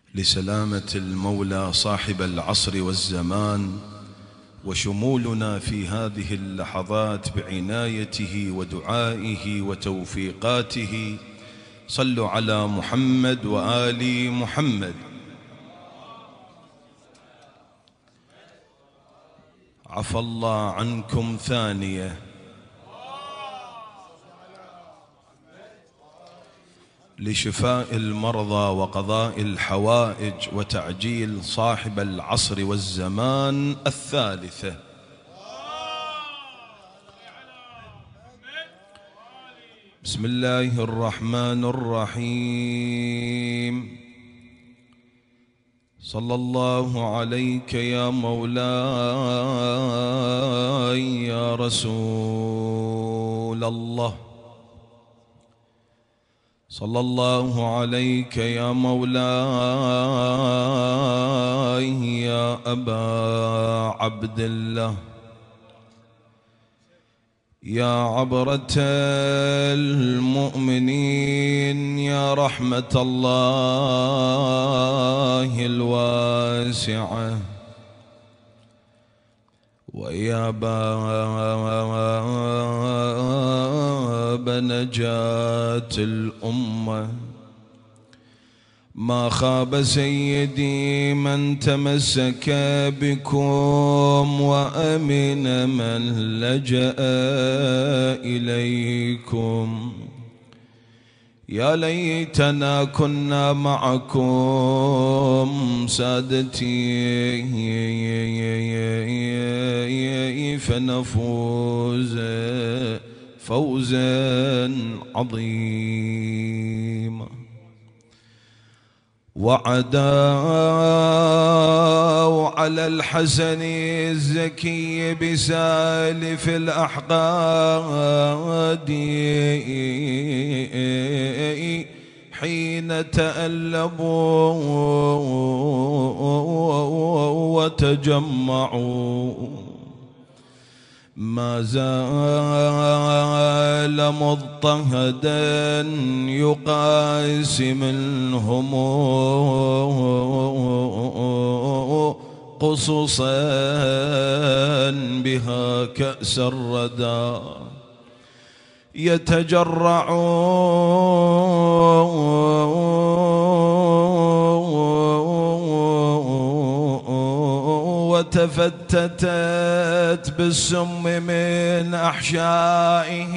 لسلامة المولى صاحب العصر والزمان، وشمولنا في هذه اللحظات بعنايته ودعائه وتوفيقاته. صلوا على محمد وآل محمد. عفى الله عنكم ثانية. لشفاء المرضى وقضاء الحوائج وتعجيل صاحب العصر والزمان الثالثة. بسم الله الرحمن الرحيم. صلى الله عليك يا مولاي يا رسول الله. صلى الله عليك يا مولاي يا أبا عبد الله، يا عبرة المؤمنين، يا رحمة الله الواسعة، ويا باب نجاة الأمة. ما خاب سيدي من تمسك بكم، وأمن من لجأ إليكم. يا ليتنا كنا معكم سادتي، فنفوز فوزا عظيما. وعداوا على الحسن الزكي بسالف الأحقاد، حين تألبوا وتجمعوا. ما زال مضطهدا يقاسي منهم قصصا بها كأس الردى، وتفتتت بالسم من أحشائه،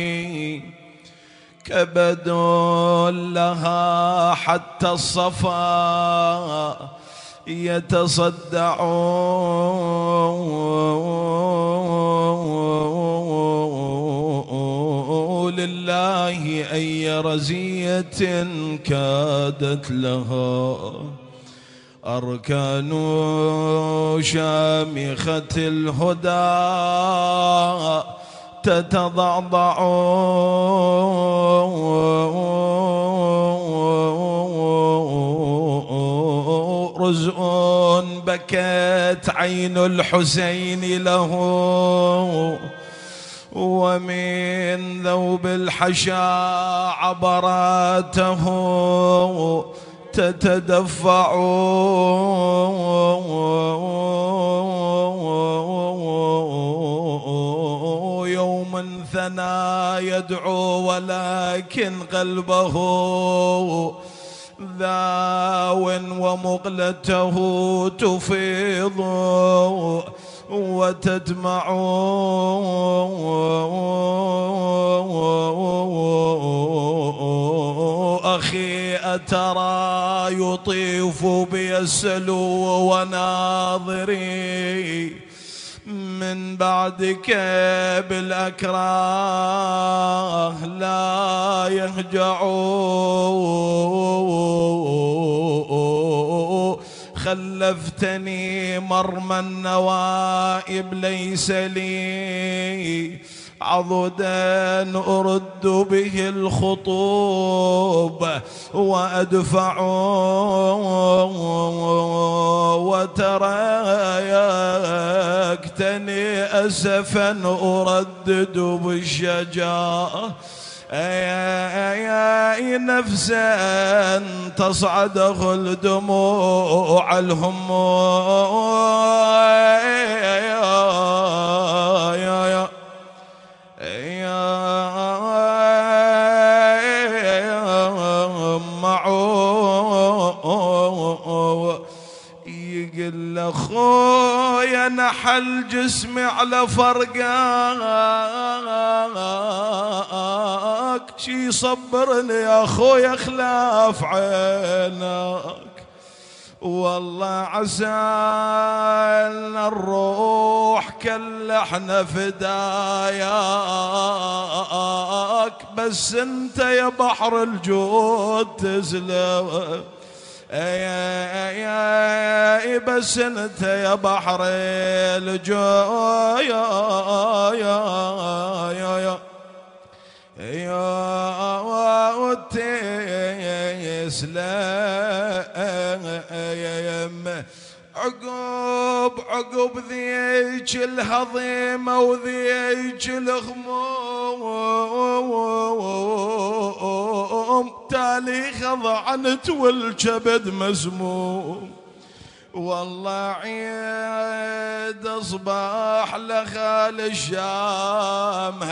كبد لها حتى الصفا يتصدع. لله أي رزية كادت لها أركان شامخة الهدى تتضعضع. رزء بكت عين الحسين له، ومن ذوب الحشا عبراته تتدفع. يوما ثنى يدعو ولكن قلبه ذاو، ومقلته تفيض وتدمع. أخي أترى يطيف بي السلو وناظري، من بعدك بالأكراه لا يهجع. خلفتني مرمى النوائب، ليس لي عضدا أرد به الخطوب وأدفع. وتريكتني أسفا أردد بالشجاع، يا نفسا تصعد خل دموع يقل اخويا نحل جسمي على فرقاك شي صبرني يا اخويا خلاف عينك والله عسى الروح كل احنا فداياك بس انت يا بحر الجود تزلق يا بس انت يا بحر الجود وتسلم عقب ذيك الهضيمة وذيك الغموم تالي خضعنت والكبد مسموم والله عيد اصبح لخال الشام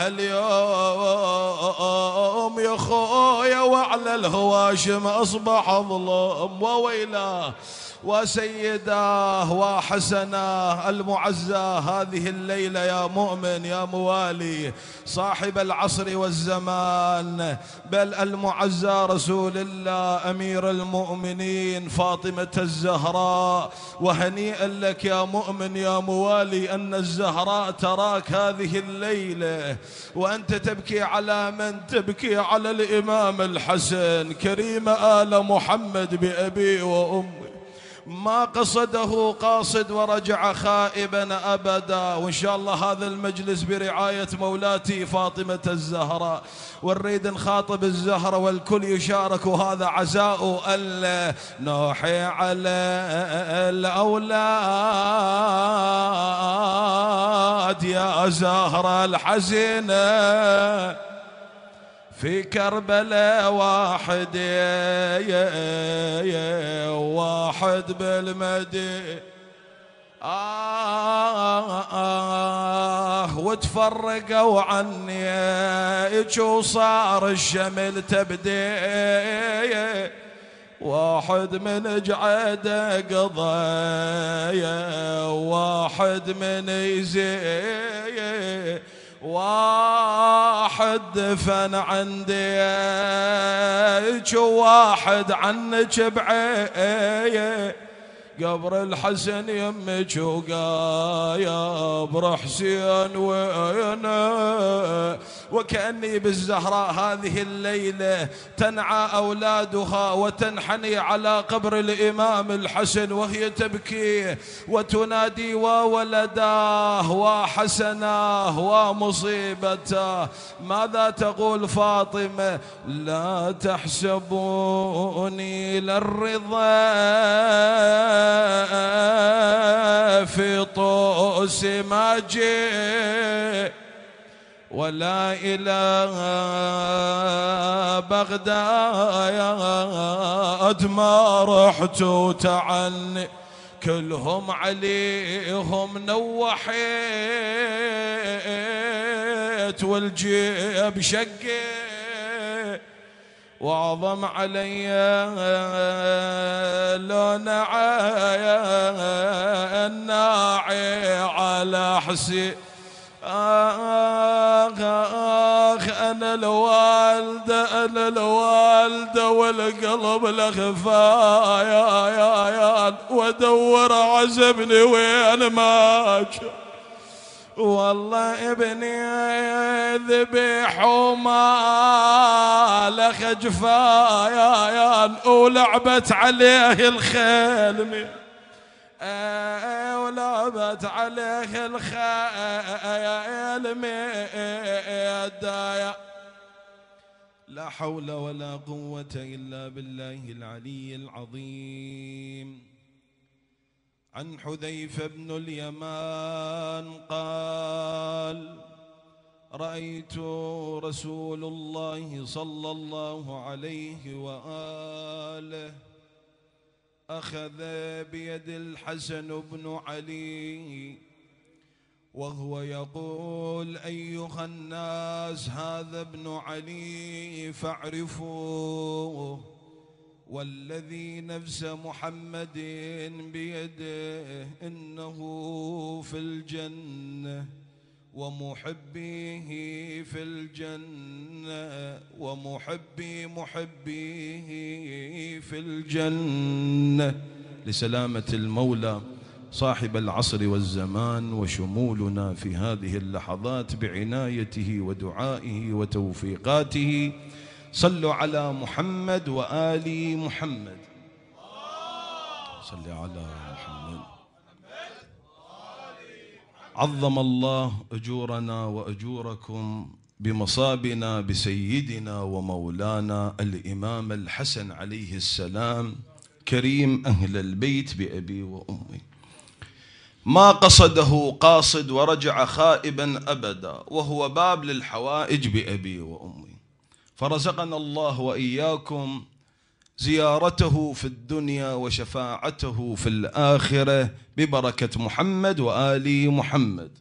هاليوم يا خويا وعلى الهواشم اصبح ظلم وويلاه وسيداه وحسناه المعزاه هذه الليلة يا مؤمن يا موالي صاحب العصر والزمان بل المعزى رسول الله أمير المؤمنين فاطمة الزهراء وهنيئا لك يا مؤمن يا موالي أن الزهراء تراك هذه الليلة وأنت تبكي على من؟ تبكي على الإمام الحسن كريم آل محمد بأبي وأمي ما قصده قاصد ورجع خائبا أبدا وإن شاء الله هذا المجلس برعاية مولاتي فاطمة الزهراء ونريد نخاطب الزهرة والكل يشارك وهذا عزاء نوحي على الأولاد يا زهرة الحزينة في كربلاء واحد واحد بالمدينة وتفرقوا عني وصار الشمل تبدي واحد من جعده قضايا واحد من يزي واحد دفن عندي واحد عنك بعيه قبر الحسن يمك وقايب حسين وينا وكأني بالزهراء هذه الليلة تنعى أولادها وتنحني على قبر الإمام الحسن وهي تبكي وتنادي وولداه وحسناه ومصيبته ماذا تقول فاطمة؟ لا تحسبوني للرضا في طوس ما جئ ولا إلى بغداد ما رحت وتعني كلهم عليهم نوحيت والجيب شقي وعظم علي لو الناعي على حسي أنا الوالدة والقلب لخفايا وادور عزبني وين ما والله ابني ذبح وما لخ جفايا ولعبت عليه الخيل ولعبت عليه الخيل ميدايا لا حول ولا قوة إلا بالله العلي العظيم. عن حذيفة بن اليمان قال رأيت رسول الله صلى الله عليه وآله أخذ بيد الحسن بن علي وهو يقول: أيها الناس، هذا ابن علي فاعرفوه، والذي نفس محمد بيده إنه في الجنة، ومحبيه في الجنة، ومحبيه في الجنة، لسلامة المولى صاحب العصر والزمان وشمولنا في هذه اللحظات بعنايته ودعائه وتوفيقاته. صلوا على محمد وآل محمد. صل على محمد. عظم الله أجورنا وأجوركم بمصابنا بسيدنا ومولانا الإمام الحسن عليه السلام، كريم أهل البيت بأبي وأمي، ما قصده قاصد ورجع خائبا أبدا، وهو باب للحوائج بأبي وأمي. فرزقنا الله وإياكم زيارته في الدنيا وشفاعته في الآخرة ببركة محمد وآل محمد.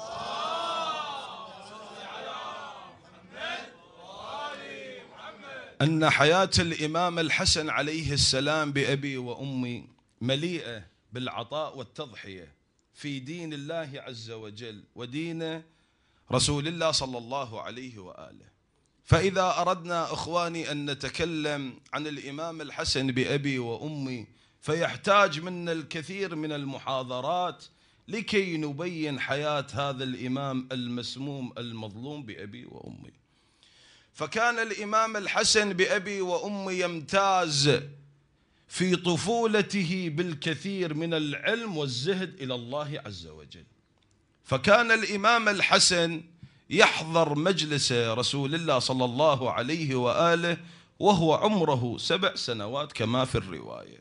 أن حياة الإمام الحسن عليه السلام بأبي وأمي مليئة بالعطاء والتضحية في دين الله عز وجل ودين رسول الله صلى الله عليه وآله. فإذا أردنا أخواني أن نتكلم عن الإمام الحسن بأبي وأمي فيحتاج منا الكثير من المحاضرات لكي نبين حياة هذا الإمام المسموم المظلوم بأبي وأمي. فكان الإمام الحسن بأبي وأمي يمتاز في طفولته بالكثير من العلم والزهد إلى الله عز وجل. فكان الإمام الحسن يحضر مجلس رسول الله صلى الله عليه وآله وهو عمره 7 سنوات كما في الرواية.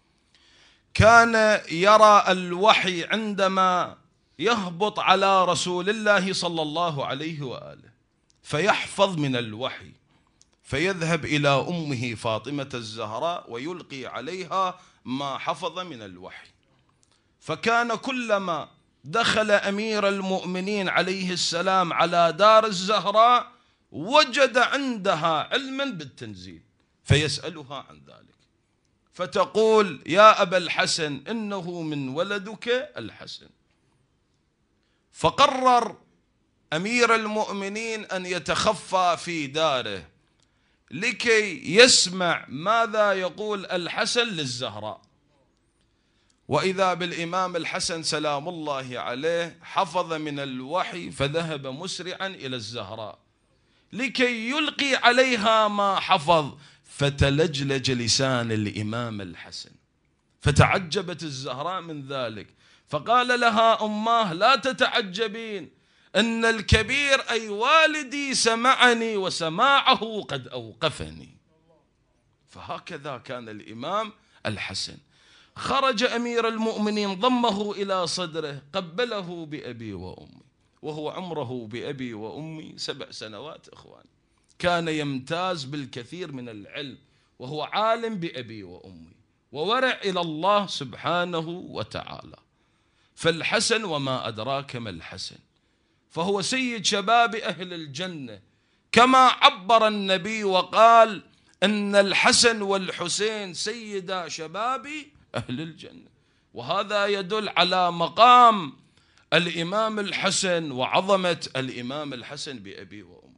كان يرى الوحي عندما يهبط على رسول الله صلى الله عليه وآله فيحفظ من الوحي، فيذهب إلى أمه فاطمة الزهراء ويلقي عليها ما حفظ من الوحي. فكان كلما دخل أمير المؤمنين عليه السلام على دار الزهراء وجد عندها علما بالتنزيل فيسألها عن ذلك، فتقول: يا أبا الحسن إنه من ولدك الحسن. فقرر أمير المؤمنين أن يتخفى في داره لكي يسمع ماذا يقول الحسن للزهراء. وإذا بالإمام الحسن سلام الله عليه حفظ من الوحي فذهب مسرعا إلى الزهراء لكي يلقي عليها ما حفظ، فتلجلج لسان الإمام الحسن، فتعجبت الزهراء من ذلك، فقال لها أماه: لا تتعجبين، أن الكبير أي والدي سمعني وسماعه قد أوقفني. فهكذا كان الإمام الحسن. خرج أمير المؤمنين ضمه إلى صدره قبله بأبي وأمي وهو عمره بأبي وأمي 7 سنوات. إخوان، كان يمتاز بالكثير من العلم وهو عالم بأبي وأمي وورع إلى الله سبحانه وتعالى. فالحسن وما أدراك ما الحسن، فهو سيد شباب أهل الجنة، كما عبر النبي وقال: أن الحسن والحسين سيدا شباب أهل الجنة. وهذا يدل على مقام الإمام الحسن وعظمة الإمام الحسن بأبي وأمي.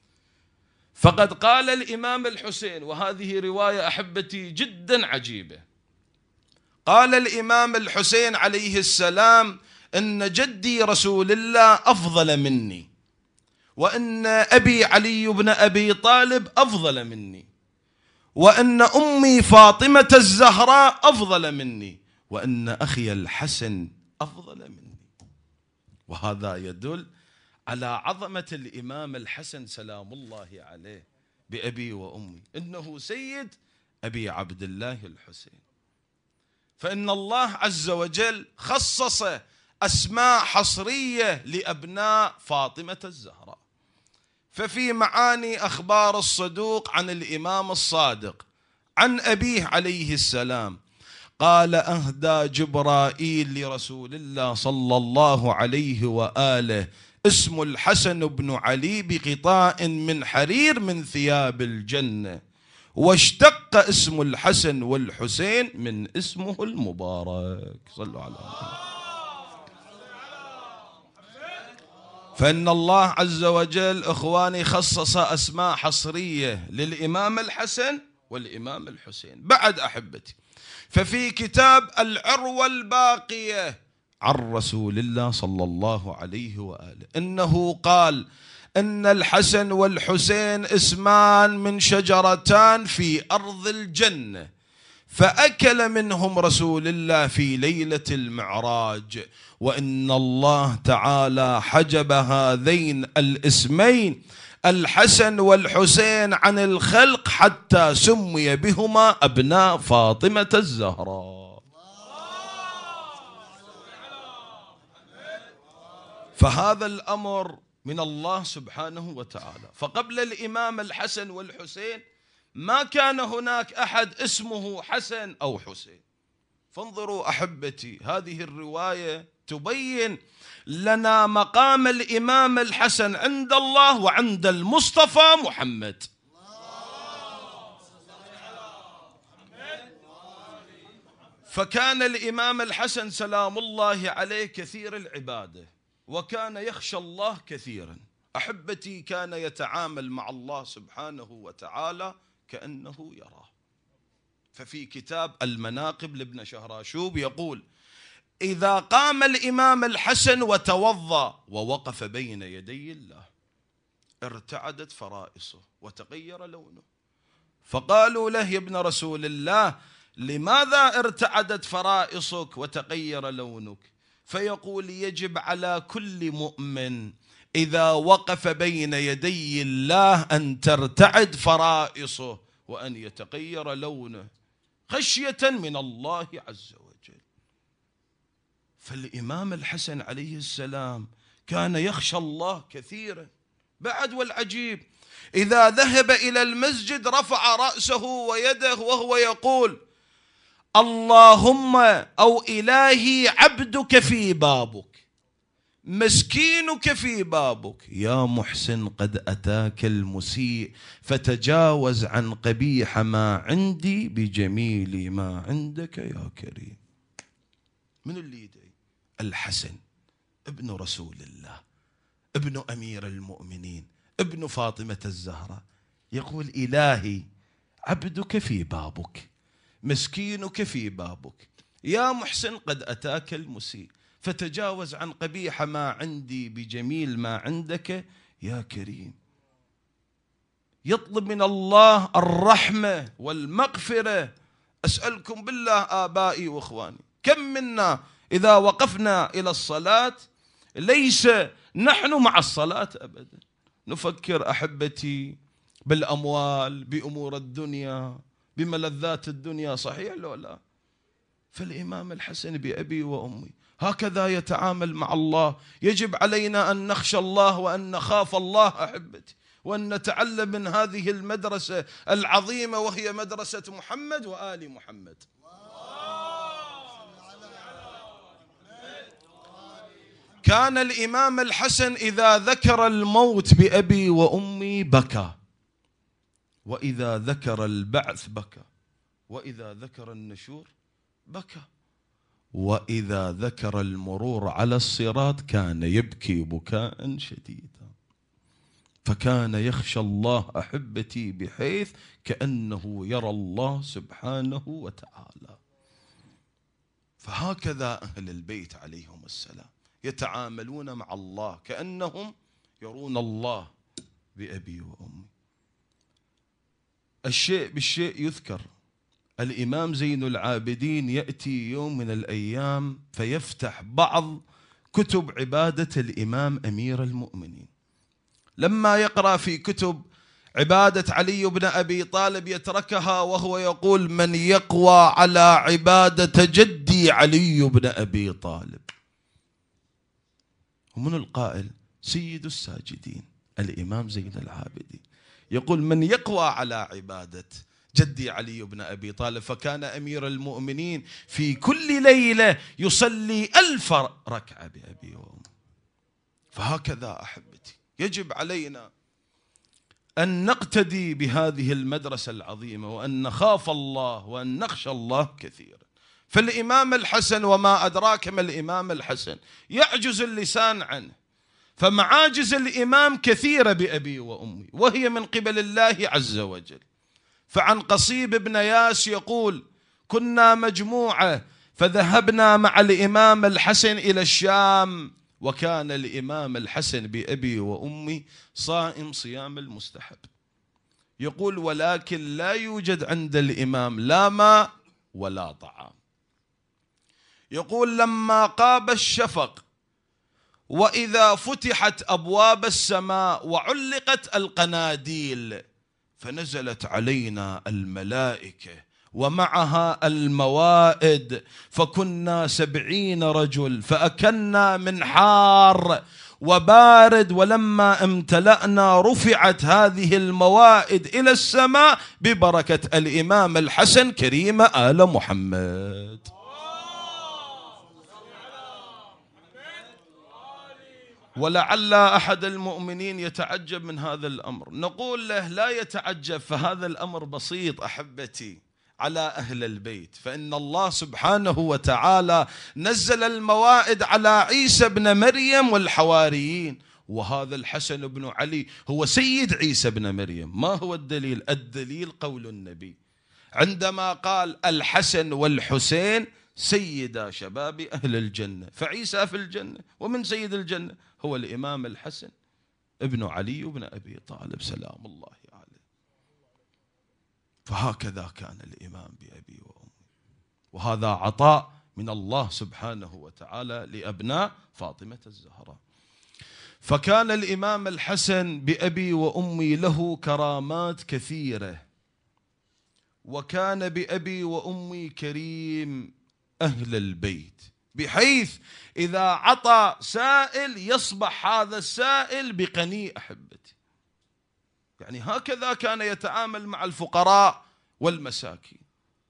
فقد قال الإمام الحسين، وهذه رواية أحبتي جدا عجيبة، قال الإمام الحسين عليه السلام: إن جدي رسول الله أفضل مني، وإن أبي علي بن أبي طالب أفضل مني، وأن أمي فاطمة الزهراء أفضل مني، وأن أخي الحسن أفضل مني. وهذا يدل على عظمة الإمام الحسن سلام الله عليه بأبي وأمي، إنه سيد أبي عبد الله الحسين. فإن الله عز وجل خصص أسماء حصرية لأبناء فاطمة الزهراء، ففي معاني أخبار الصدوق عن الإمام الصادق عن أبيه عليه السلام قال: أهدى جبرائيل لرسول الله صلى الله عليه وآله اسم الحسن بن علي بقطاع من حرير من ثياب الجنة، واشتق اسم الحسن والحسين من اسمه المبارك. صلوا على الله. فإن الله عز وجل إخواني خصص أسماء حصرية للإمام الحسن والإمام الحسين. بعد أحبتي، ففي كتاب العروة الباقية عن رسول الله صلى الله عليه وآله إنه قال: إن الحسن والحسين اسمان من شجرتان في أرض الجنة، فأكل منهم رسول الله في ليلة المعراج، وإن الله تعالى حجب هذين الاسمين الحسن والحسين عن الخلق حتى سمي بهما أبناء فاطمة الزهراء. فهذا الأمر من الله سبحانه وتعالى. فقبل الإمام الحسن والحسين ما كان هناك أحد اسمه حسن أو حسين. فانظروا أحبتي، هذه الرواية تبين لنا مقام الإمام الحسن عند الله وعند المصطفى محمد. فكان الإمام الحسن سلام الله عليه كثير العبادة، وكان يخشى الله كثيرا. أحبتي، كان يتعامل مع الله سبحانه وتعالى كأنه يراه. ففي كتاب المناقب لابن شهراشوب يقول: إذا قام الإمام الحسن وتوضأ ووقف بين يدي الله ارتعدت فرائصه وتغير لونه. فقالوا له: يا ابن رسول الله، لماذا ارتعدت فرائصك وتغير لونك؟ فيقول: يجب على كل مؤمن إذا وقف بين يدي الله أن ترتعد فرائصه وأن يتغير لونه خشية من الله عز وجل. فالإمام الحسن عليه السلام كان يخشى الله كثيرا. بعد والعجيب، إذا ذهب إلى المسجد رفع رأسه ويده وهو يقول: اللهم أو إلهي عبدك في بابك، مسكينك في بابك، يا محسن قد أتاك المسيء فتجاوز عن قبيح ما عندي بجميل ما عندك يا كريم. من اللي يدعي؟ الحسن ابن رسول الله، ابن أمير المؤمنين، ابن فاطمة الزهراء، يقول: إلهي عبدك في بابك، مسكينك في بابك، يا محسن قد أتاك المسيء فتجاوز عن قبيح ما عندي بجميل ما عندك يا كريم. يطلب من الله الرحمة والمغفرة. أسألكم بالله آبائي وإخواني، كم منا إذا وقفنا إلى الصلاة ليس نحن مع الصلاة أبدا، نفكر أحبتي بالأموال، بأمور الدنيا، بملذات الدنيا، صحيح لو لا؟ فالإمام الحسن بأبي وأمي هكذا يتعامل مع الله. يجب علينا أن نخشى الله وأن نخاف الله أحبتي، وأن نتعلم من هذه المدرسة العظيمة وهي مدرسة محمد وآل محمد. كان الإمام الحسن إذا ذكر الموت بأبي وأمي بكى، وإذا ذكر البعث بكى، وإذا ذكر النشور بكى، وإذا ذكر المرور على الصراط كان يبكي بكاء شديدا. فكان يخشى الله أحبتي بحيث كأنه يرى الله سبحانه وتعالى. فهكذا أهل البيت عليهم السلام يتعاملون مع الله كأنهم يرون الله بأبي وأمي. الشيء بالشيء يذكر. الإمام زين العابدين يأتي يوم من الأيام فيفتح بعض كتب عبادة الإمام أمير المؤمنين. لما يقرأ في كتب عبادة علي بن أبي طالب يتركها وهو يقول: من يقوى على عبادة جدي علي بن أبي طالب. ومن القائل؟ سيد الساجدين الإمام زين العابدين. يقول: من يقوى على عبادة جدي علي بن أبي طالب فكان أمير المؤمنين في كل ليلة يصلي 1000 ركعة بأبي وأمي. فهكذا أحبتي يجب علينا أن نقتدي بهذه المدرسة العظيمة، وأن نخاف الله وأن نخشى الله كثيرا. فالإمام الحسن، وما أدراك ما الإمام الحسن، يعجز اللسان عنه، فمعاجز الإمام كثيرة بأبي وأمي، وهي من قبل الله عز وجل. فعن قصيب بن ياس يقول: كنا مجموعة فذهبنا مع الإمام الحسن إلى الشام، وكان الإمام الحسن بأبي وأمي صائم صيام المستحب. يقول: ولكن لا يوجد عند الإمام لا ماء ولا طعام. يقول: لما قاب الشفق وإذا فتحت أبواب السماء وعلقت القناديل فنزلت علينا الملائكة ومعها الموائد، فكنا 70 رجل فأكلنا من حار وبارد، ولما امتلأنا رفعت هذه الموائد إلى السماء ببركة الإمام الحسن كريم آل محمد. ولعل أحد المؤمنين يتعجب من هذا الأمر. نقول له: لا يتعجب، فهذا الأمر بسيط أحبتي على أهل البيت، فإن الله سبحانه وتعالى نزل الموائد على عيسى بن مريم والحواريين، وهذا الحسن بن علي هو سيد عيسى بن مريم. ما هو الدليل؟ الدليل قول النبي عندما قال: الحسن والحسين سيدا شباب أهل الجنة، فعيسى في الجنة، ومن سيد الجنة هو الإمام الحسن ابن علي بن أبي طالب سلام الله عليه. فهكذا كان الإمام بأبي وأمي، وهذا عطاء من الله سبحانه وتعالى لأبناء فاطمة الزهراء. فكان الإمام الحسن بأبي وأمي له كرامات كثيرة، وكان بأبي وأمي كريم أهل البيت، بحيث إذا عطى سائل يصبح هذا السائل بقني أحبتي. يعني هكذا كان يتعامل مع الفقراء والمساكين،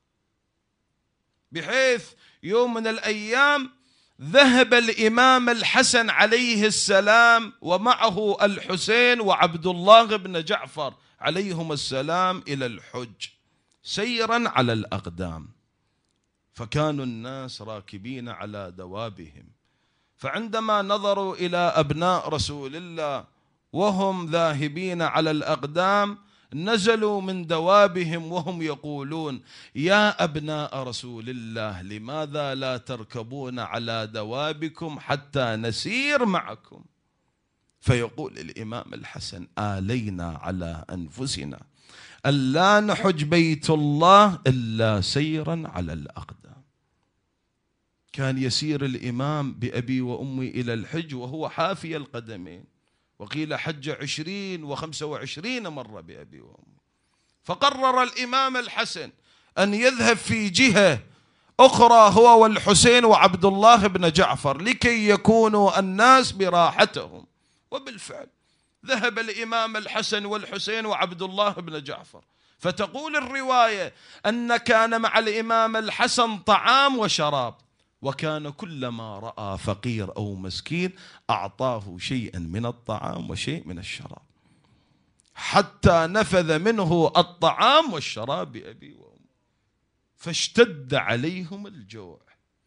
بحيث يوم من الأيام ذهب الإمام الحسن عليه السلام ومعه الحسين وعبد الله بن جعفر عليهم السلام إلى الحج سيرا على الأقدام، فكانوا الناس راكبين على دوابهم، فعندما نظروا إلى أبناء رسول الله وهم ذاهبين على الأقدام نزلوا من دوابهم وهم يقولون: يا أبناء رسول الله لماذا لا تركبون على دوابكم حتى نسير معكم؟ فيقول الإمام الحسن: آلينا على أنفسنا ألا نحج بيت الله إلا سيرا على الأقدام. كان يسير الإمام بأبي وأمي إلى الحج وهو حافي القدمين، وقيل حج 20 و25 مرة بأبي وأمي. فقرر الإمام الحسن أن يذهب في جهة أخرى هو والحسين وعبد الله بن جعفر لكي يكونوا الناس براحتهم. وبالفعل ذهب الإمام الحسن والحسين وعبد الله بن جعفر. فتقول الرواية أن كان مع الإمام الحسن طعام وشراب، وكان كلما رأى فقير أو مسكين أعطاه شيئا من الطعام وشيء من الشراب، حتى نفذ منه الطعام والشراب بأبي وأمي، فاشتد عليهم الجوع.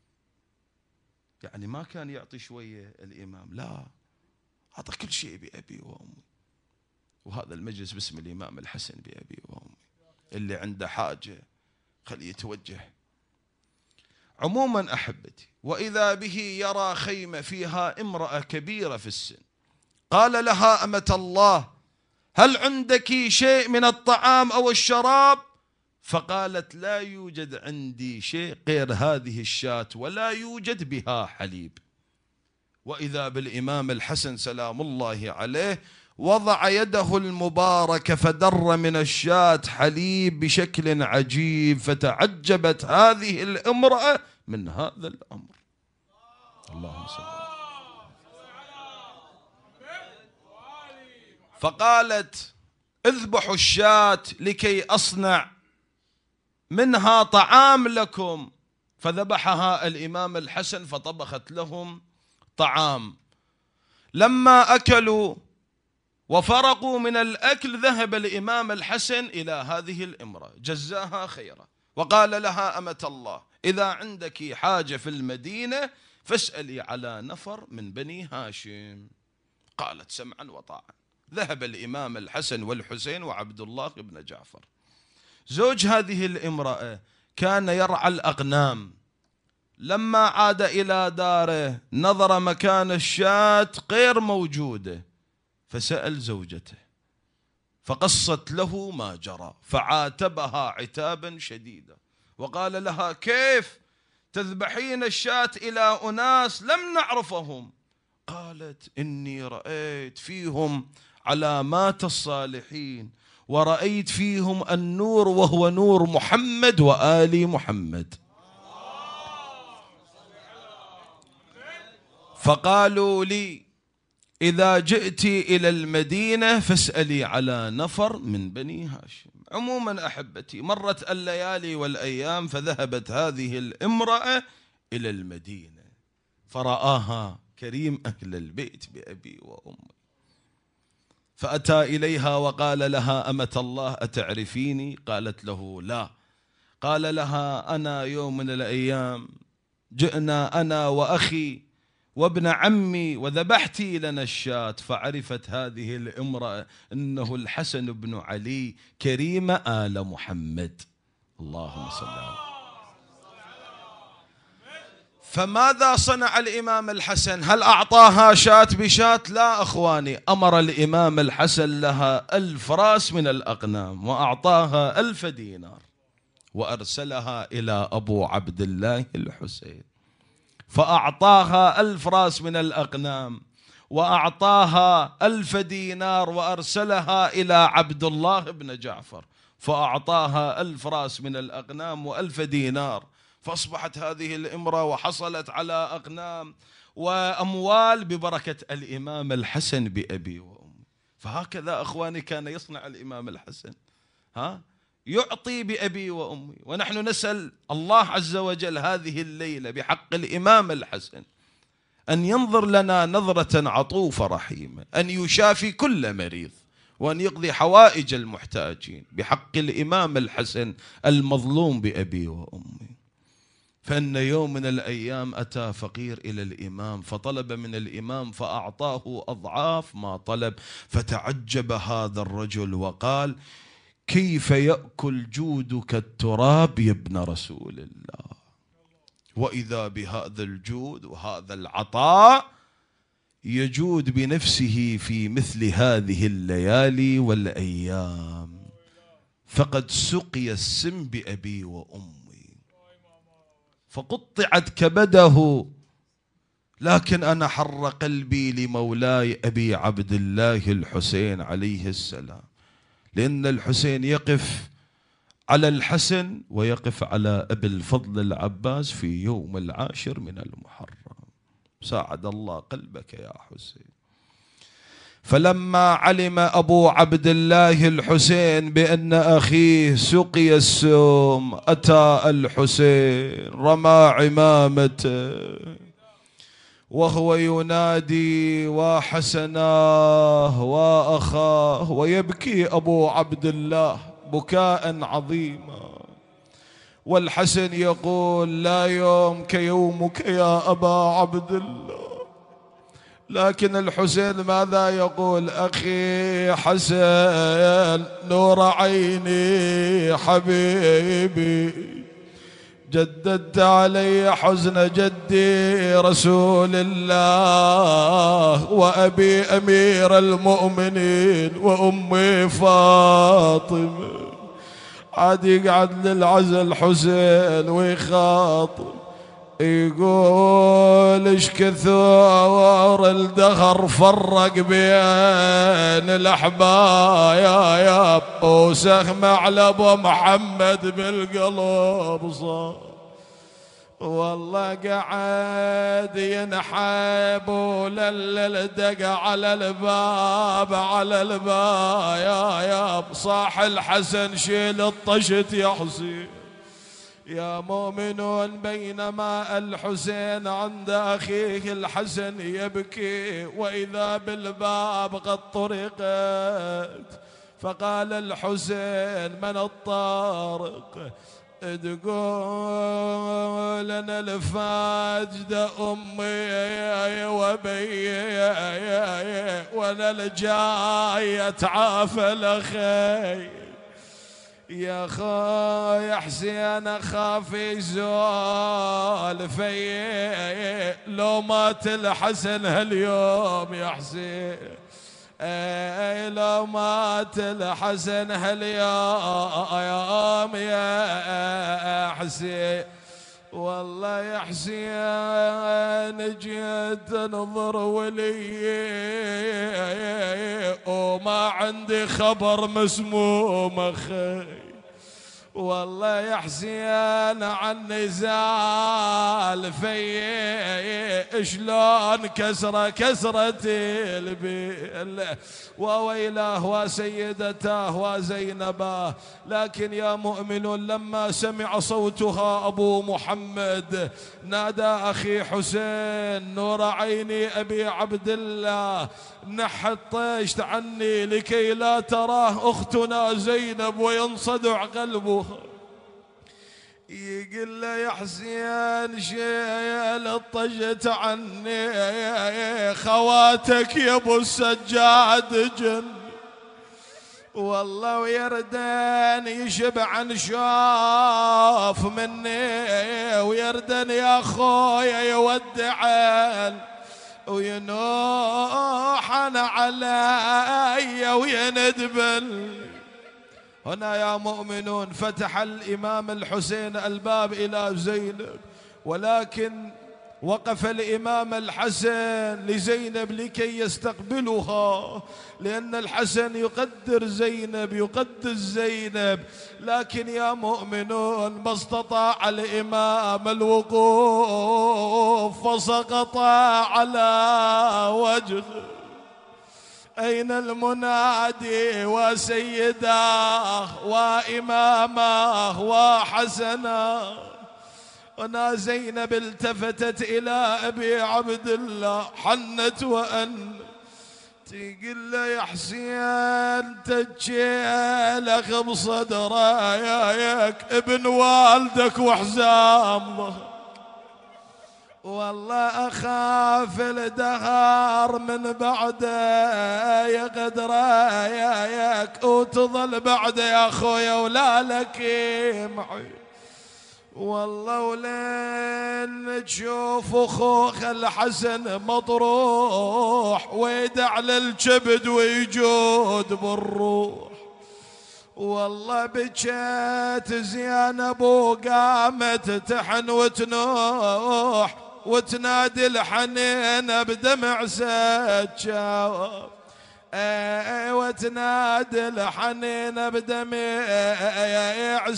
يعني ما كان يعطي شوية الإمام، لا، أعطى كل شيء بأبي وأمي. وهذا المجلس باسم الإمام الحسن بأبي وأمي، اللي عنده حاجة خليه يتوجه. عموما أحبتي، وإذا به يرى خيمة فيها امرأة كبيرة في السن، قال لها: أمة الله، هل عندك شيء من الطعام أو الشراب؟ فقالت: لا يوجد عندي شيء غير هذه الشاة ولا يوجد بها حليب. وإذا بالإمام الحسن سلام الله عليه وضع يده المباركة فدر من الشاة حليب بشكل عجيب، فتعجبت هذه الامرأة من هذا الأمر. اللهم صل. فقالت اذبحوا الشاة لكي أصنع منها طعام لكم. فذبحها الإمام الحسن فطبخت لهم طعام. لما أكلوا وفرقوا من الأكل ذهب الإمام الحسن إلى هذه الامرأة جزاها خيرا وقال لها أمة الله إذا عندك حاجة في المدينة فاسألي على نفر من بني هاشم. قالت سمعا وطاعا. ذهب الإمام الحسن والحسين وعبد الله بن جعفر. زوج هذه الامرأة كان يرعى الأغنام. لما عاد إلى داره نظر مكان الشاة غير موجودة، فسأل زوجته فقصت له ما جرى، فعاتبها عتابا شديدا وقال لها كيف تذبحين الشاة إلى أناس لم نعرفهم؟ قالت إني رأيت فيهم علامات الصالحين ورأيت فيهم النور وهو نور محمد وآل محمد. فقالوا لي إذا جئت إلى المدينة فاسألي على نفر من بني هاشم. عموما أحبتي مرت الليالي والأيام فذهبت هذه الامرأة إلى المدينة فرآها كريم أهل البيت بأبي وأمي، فأتى إليها وقال لها أمة الله أتعرفيني؟ قالت له لا. قال لها أنا يوم من الأيام جئنا أنا وأخي وابن عمي وذبحتي لنا الشاة. فعرفت هذه الامرأة أنه الحسن بن علي كريم آل محمد. اللهم صل على محمد. فماذا صنع الإمام الحسن؟ هل أعطاها شاة بشاة؟ لا أخواني، أمر الإمام الحسن لها 1000 راس من الأغنام وأعطاها 1000 دينار وأرسلها إلى أبو عبد الله الحسين، فأعطاها 1000 راس من الأغنام وأعطاها 1000 دينار وأرسلها إلى عبد الله بن جعفر فأعطاها 1000 راس من الأغنام و1000 دينار. فأصبحت هذه الامرأة وحصلت على أغنام وأموال ببركة الإمام الحسن بأبي وأمي. فهكذا أخواني كان يصنع الإمام الحسن، يعطي بأبي وأمي. ونحن نسأل الله عز وجل هذه الليلة بحق الإمام الحسن أن ينظر لنا نظرة عطوفة رحيمة، أن يشافي كل مريض وأن يقضي حوائج المحتاجين بحق الإمام الحسن المظلوم بأبي وأمي. فإن يوم من الأيام أتى فقير إلى الإمام فطلب من الإمام فأعطاه أضعاف ما طلب، فتعجب هذا الرجل وقال كيف يأكل جودك التراب يا ابن رسول الله؟ وإذا بهذا الجود وهذا العطاء يجود بنفسه في مثل هذه الليالي والأيام، فقد سقي السم بأبي وأمي فقطعت كبده، لكن أنا حر قلبي لمولاي أبي عبد الله الحسين عليه السلام، لأن الحسين يقف على الحسن ويقف على أبي الفضل العباس في يوم 10 من المحرم. ساعد الله قلبك يا حسين. فلما علم أبو عبد الله الحسين بأن أخيه سقي السم أتى الحسين رمى عمامته وهو ينادي وحسناه وأخاه ويبكي أبو عبد الله بكاء عظيما، والحسن يقول لا يوم كيومك يا أبا عبد الله. لكن الحسين ماذا يقول؟ أخي حسن نور عيني حبيبي، جددت علي حزن جدي رسول الله وأبي أمير المؤمنين وأمي فاطمة. عاد يقعد للعزل حسين ويخاطب يقول ايش كثر الدهر فرق بين الأحبايا وسهم على أبو محمد بالقلب صار. والله قعد ينحب وللل دق على الباب على الباب، يا صاح الحسن شيل الطشت يا حسين. يا مؤمنون بينما الحسين عند أخيه الحسن يبكي وإذا بالباب قد طرقت، فقال الحسين من الطارق؟ تقول أنا الفاجدة أمي وبي وأنا الجاي أتعافى لأخي. يا خويا حسين أخاف يزول في لو مات الحسن هاليوم يا حسين، لو مات الحسن هاليوم يا حسين. والله يا حسين جيت انظر ولي وما عندي خبر مسموم اخي. والله يا حسين عني زال في شلون كسرة البيل وويلاه وسيدتاه وزينباه. لكن يا مؤمنون لما سمع صوتها أبو محمد نادى أخي حسين نور عيني أبي عبد الله نحى الطيشت عني لكي لا تراه أختنا زينب وينصدع قلبه. يقول له يا حسين شيل الطجت عني خواتك يا ابو السجاد جن. والله ويردن يشبع شاف مني ويردن يا خويا يودعن وينوحن علي ويندبل. هنا يا مؤمنون فتح الإمام الحسين الباب إلى زينب، ولكن وقف الإمام الحسن لزينب لكي يستقبلها، لأن الحسن يقدر زينب يقدس زينب. لكن يا مؤمنون ما استطاع الإمام الوقوف فسقط على وجهه. أين المنادي وسيداه وإماماه وحسناه؟ هنا زينب التفتت إلى أبي عبد الله حنت وأن تقول له يا حسين تجيلك بصدره ياك ابن والدك وحزام ظهر. والله أخاف الدهر من بعده يقدره ياك وتظل بعده يا أخويا ولا لك معي. والله ولين تشوف أخوك الحسن مطروح ويدع للكبد ويجود بالروح. والله بجيت زينب وقامت تحن وتنوح وتنادي الحنين بدمع سجاوب وتنادي الحنين بدمع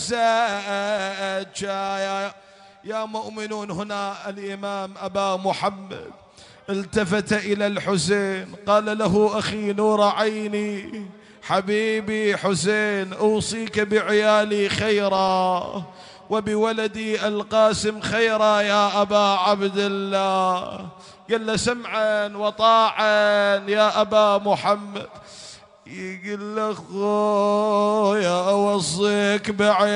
سجاوب. يا مؤمنون هنا الإمام أبا محمد التفت إلى الحسين قال له أخي نور عيني حبيبي حسين أوصيك بعيالي خيرا وبولدي القاسم خيرا يا أبا عبد الله. قال له سمعا وطاعا يا أبا محمد. يقول له خويا أوصيك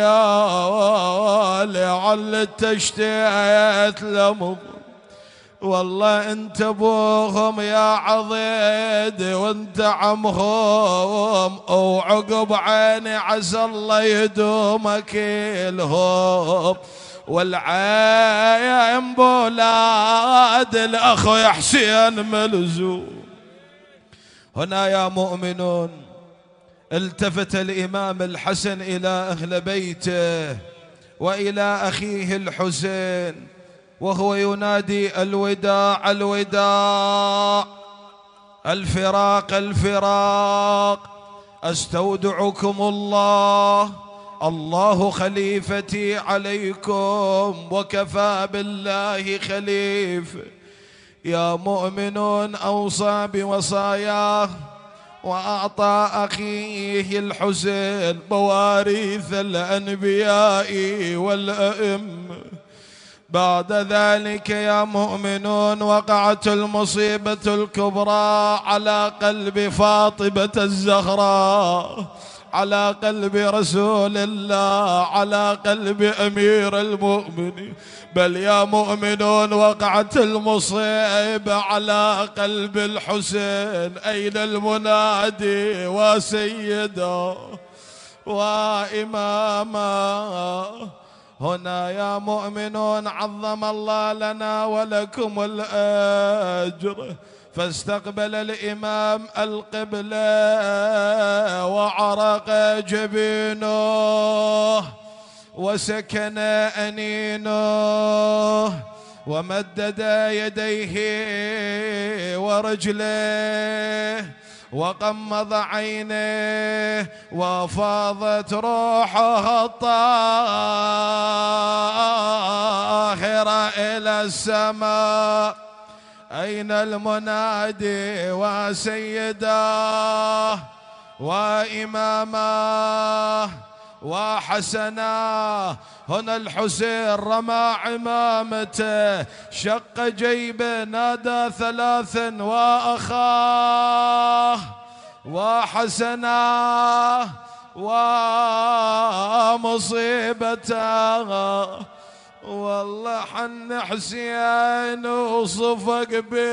بعيالي على التشتيت لمض. والله انت ابوهم يا عضيد وانت عمهم وعقب عيني عسى الله يدومك الهم والعين بولاد الاخ يا حسين ملزوم. هنا يا مؤمنون التفت الامام الحسن الى اهل بيته والى اخيه الحسين وهو ينادي الوداع الوداع الفراق الفراق. استودعكم الله الله خليفتي عليكم وكفى بالله خليفة. يا مؤمنون أوصى بوصاياه وأعطى أخيه الحسين مواريث الأنبياء والأئمة. بعد ذلك يا مؤمنون وقعت المصيبة الكبرى على قلب فاطمة الزهراء، على قلب رسول الله، على قلب أمير المؤمنين. بل يا مؤمنون وقعت المصيبة على قلب الحسين. أين المنادي وسيدا وإماما؟ هنا يا مؤمنون عظم الله لنا ولكم الأجر. فاستقبل الإمام القبلة وعرق جبينه وسكن أنينه ومدد يديه ورجليه وقمض عينيه وفاضت روحه الطاهرة إلى السماء. أين المنادي وسيداه وإماماه وحسناه؟ هنا الحسين رمى عمامته، شق جيبه، نادى ثلاثا وأخاه وحسناه ومصيبته. والله حن حسين وصفق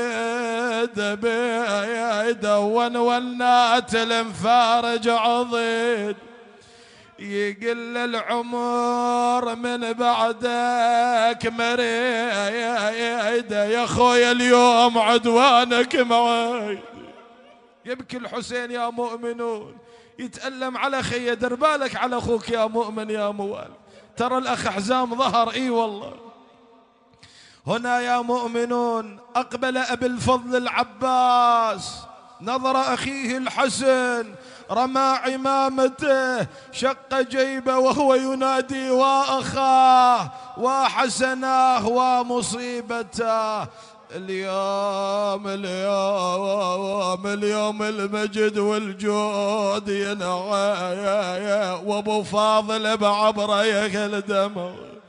بيده ونات الانفارج عضيد. يقل العمر من بعدك مريد يا خويا اليوم عدوانك معي. يبكي الحسين يا مؤمنون، يتألم على خيه. دير بالك على اخوك يا مؤمن يا موال، ترى الأخ حزام ظهر. اي والله. هنا يا مؤمنون أقبل أبي الفضل العباس، نظر أخيه الحسن، رمى عمامته، شق جيبه وهو ينادي وأخاه وحسناه ومصيبته. اليوم المجد والجود ينعى وابو فاضل بعبره يخل دمه.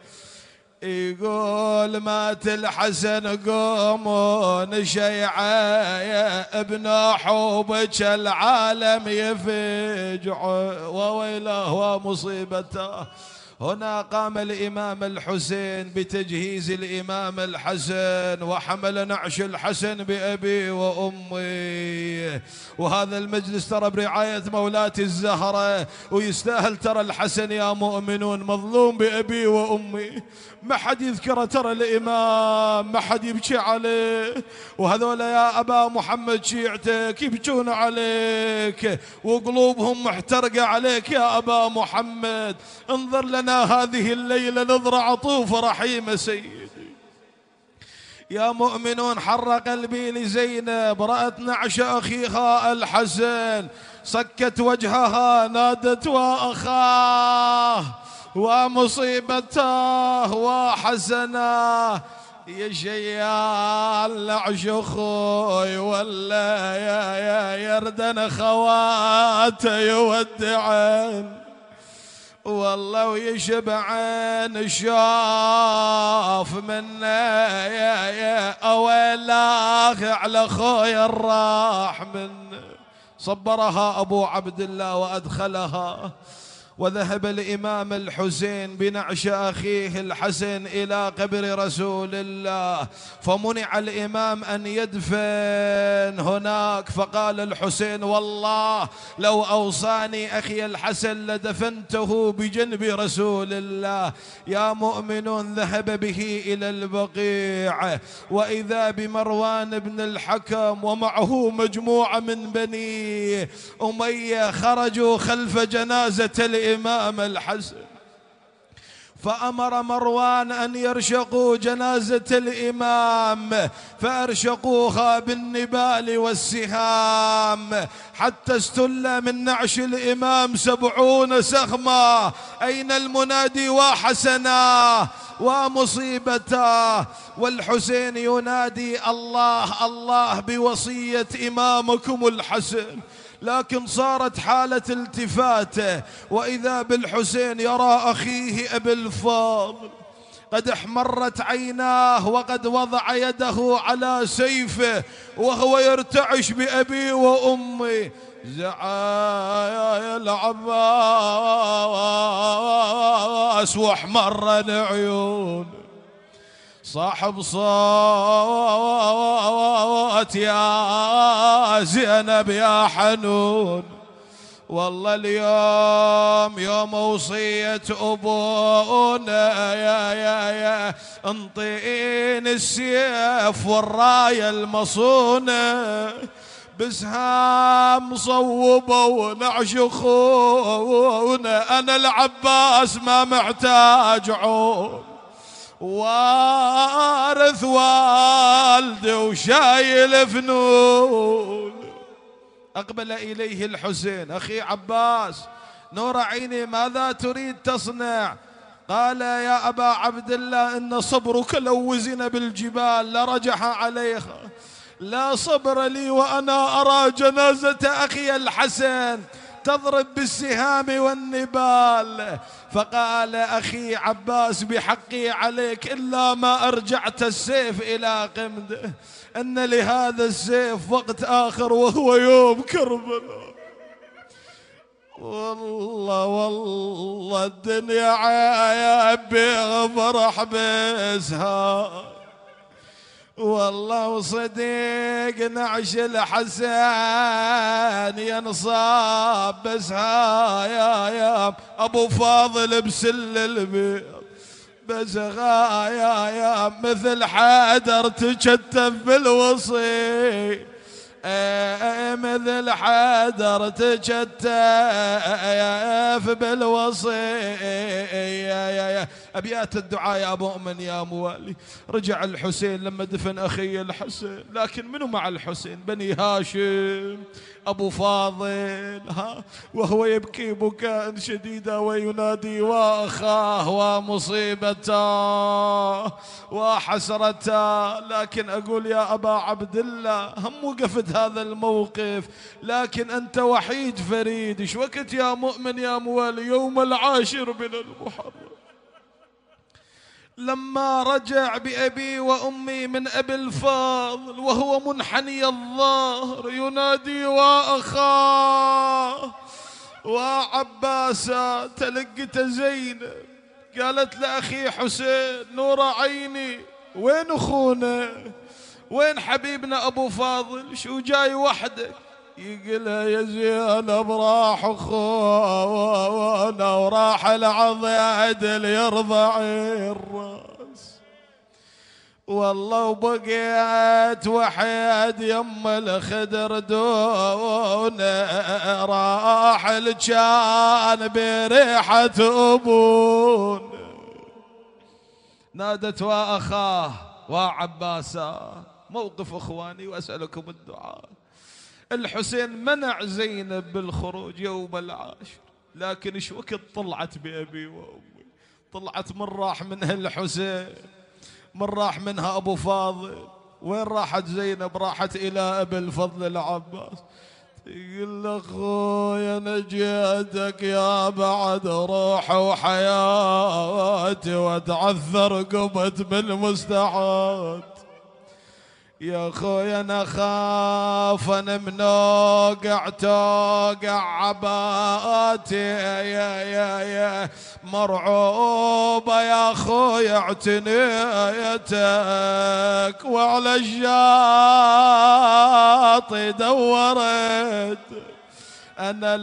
يقول مات الحسن قوموا شيعه يا ابن حوبك العالم يفجع وويله ومصيبته. هنا قام الإمام الحسين بتجهيز الإمام الحسن وحمل نعش الحسن بأبي وأمي. وهذا المجلس ترى برعاية مولاتي الزهرة، ويستاهل ترى الحسن يا مؤمنون، مظلوم بأبي وأمي، ما حد يذكره ترى الإمام، ما حد يبكي عليه. وهذول يا أبا محمد شيعتك يبكون عليك وقلوبهم محترقة عليك يا أبا محمد. انظر لنا هذه الليلة نظرة عطوفة رحيمة سيدي. يا مؤمنون حر قلبي لزينب، رأت نعش أخيها الحسن، صكت وجهها، نادت وأخاه ومصيبته وحسناه. يا شيال نعش اخوي ولا يا يردن خواته يودعن، والله ويشبعن شاف منا يا اويلاه على خويا الراح من. صبرها ابو عبد الله وادخلها. وذهب الإمام الحسين بنعش أخيه الحسن إلى قبر رسول الله، فمنع الإمام أن يدفن هناك. فقال الحسين والله لو أوصاني أخي الحسن لدفنته بجنب رسول الله. يا مؤمنون ذهب به إلى البقيع، وإذا بمروان بن الحكم ومعه مجموعة من بني أمية خرجوا خلف جنازة الإمام الحسن، فأمر مروان أن يرشقوا جنازة الإمام، فأرشقوها بالنبال والسهام حتى استل من نعش الإمام 70 سهما. أين المنادي وحسنا ومصيبته؟ والحسين ينادي الله الله بوصية إمامكم الحسن. لكن صارت حالة التفاته، وإذا بالحسين يرى أخيه أبي الفاضل قد احمرت عيناه وقد وضع يده على سيفه وهو يرتعش بأبي وأمي. زعايا العباس واحمر العيون، صاحب صوت يا زينب يا حنون. والله اليوم يوم وصية أبونا يا انطين السيف والراية المصونة، بسهام صوبوا ونعش خونا. أنا العباس ما محتاج عون، وارث والدي وشايل فنون. أقبل إليه الحسين: أخي عباس نور عيني، ماذا تريد تصنع؟ قال: يا أبا عبد الله إن صبرك لو وزن بالجبال لرجح عليها، لا صبر لي وأنا أرى جنازة أخي الحسن تضرب بالسهام والنبال. فقال: أخي عباس بحقي عليك إلا ما أرجعت السيف إلى قمده، أن لهذا السيف وقت آخر وهو يوم كربلاء. والله الدنيا عيب فرح بسها، والله وصديق نعش الحسن ينصاب بسها يا أبو فاضل بسل البيض بسها يا مثل حدر تشتف بالوصي، مثل حدر تشتف بالوصي. أبيات الدعاء يا مؤمن يا موالي. رجع الحسين لما دفن أخي الحسين، لكن منو مع الحسين؟ بني هاشم أبو فاضل وهو يبكي بكاء شديدا وينادي: وأخاه ومصيبته وحسرته. لكن أقول يا أبا عبد الله هم وقفت هذا الموقف، لكن أنت وحيد فريد. إيش وقت يا مؤمن يا موالي؟ يوم 10 من المحرم، لما رجع بأبي وأمي من أبي الفاضل وهو منحني الظهر ينادي: وأخاه وعباسا. تلقت زينب قالت لأخي حسين: نور عيني، وين أخونا؟ وين حبيبنا أبو فاضل؟ شو جاي وحدك؟ يقول: يا زينب راح أخونا وراح العضيد يرضع الراس، والله وبقيت وحيد يم الخدر دون راح الجان بريحة أبون. نادت: وأخاه وعباسا. موقف أخواني وأسألكم الدعاء. الحسين منع زينب بالخروج يوم 10، لكن ايش وقت طلعت بأبي وأمي؟ طلعت من راح منها الحسين، من راح منها أبو فاضل. وين راحت زينب؟ راحت إلى أبي الفضل العباس. تقول له: أخويا نجيتك يا بعد روح وحياتي وتعثر قمت بالمستحات. يا خويا انا خاف انا منوقع توقع عباتي يا مرعوبه يا خويا اعتنيتك، وعلى الشاطئ دورت انا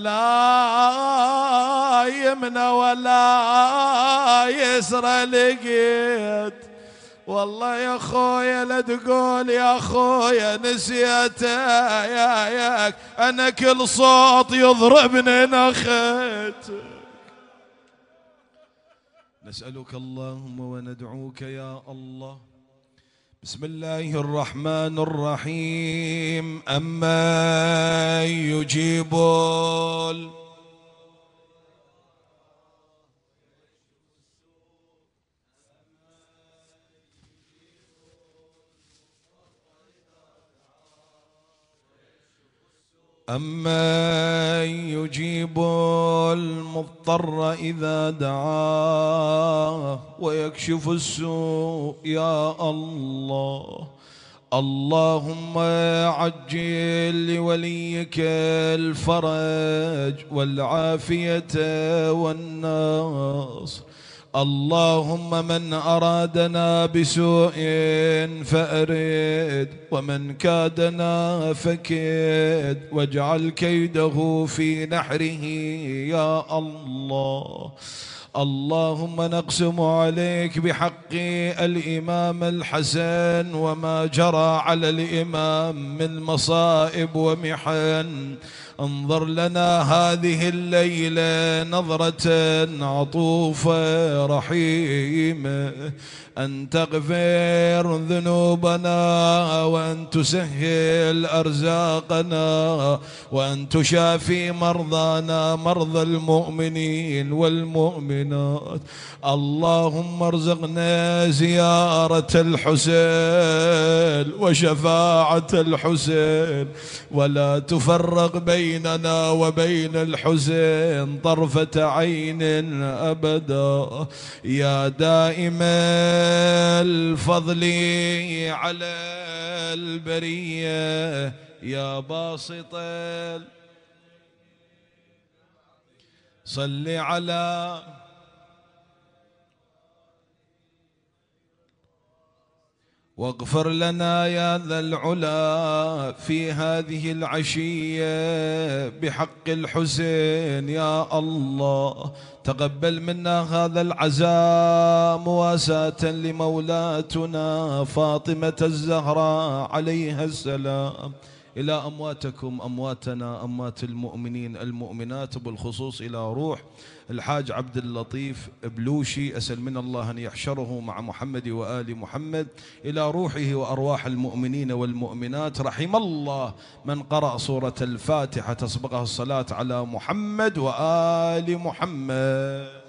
لا يمنى ولا يسرى لقيت. والله يا خويا لا تقول يا خويا نسيتك، انا كل صوت يضربني نخيت. نسألك اللهم وندعوك يا الله. بسم الله الرحمن الرحيم. أما يجيب أمن يجيب المضطر إذا دعاه ويكشف السوء يا الله. اللهم عجل لوليك الفرج والعافية والنصر. اللهم من أرادنا بسوء فأرد، ومن كادنا فكد، واجعل كيده في نحره يا الله. اللهم نقسم عليك بحق الإمام الحسن وما جرى على الإمام من مصائب ومحن، انظر لنا هذه الليلة نظرة عطوفة رحيمة، أن تغفر ذنوبنا، وأن تسهل أرزاقنا، وأن تشافي مرضانا مرضى المؤمنين والمؤمنات. اللهم ارزقنا زيارة الحسين وشفاعة الحسين، ولا تفرق بيننا وبين الحسين طرفة عين أبدا. يا دائم الفضل على البرية، يا باسط صل على واغفر لنا يا ذا العلا في هذه العشية بحق الحسين يا الله. تقبل منا هذا العزاء مواساة لمولاتنا فاطمة الزهراء عليها السلام. إلى أمواتكم أمواتنا أموات المؤمنين المؤمنات، بالخصوص إلى روح الحاج عبد اللطيف بلوشي، أسأل من الله أن يحشره مع محمد وآل محمد إلى روحه وأرواح المؤمنين والمؤمنات. رحم الله من قرأ سورة الفاتحة تسبقها الصلاة على محمد وآل محمد.